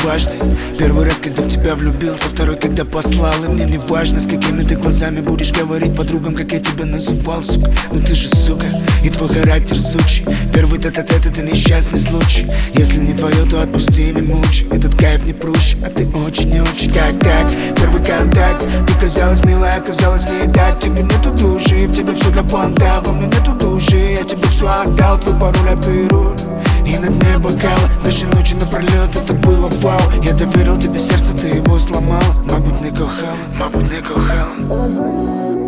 дважды. Первый раз, когда в тебя влюбился, второй, когда послал. И мне не важно, с какими ты глазами будешь говорить подругам, как я тебя называл, сука. Но ты же, сука, и твой характер сучий. Первый тет-а-тет — это несчастный случай. Если не твое, то отпусти, не мучай. Этот кайф не прущий, а ты очень и очень. Как так? Первый контакт. Ты казалась милая, оказалась не так. Тебе нету души, в тебе все для понта. Во мне нету души, я тебе все отдал. Твой пароль я беру и на дне бокала. Наши ночи напролет, это было вау. Я доверил тебе сердце, ты его сломал. Мабуть, не кохала, мабуть, не кохала.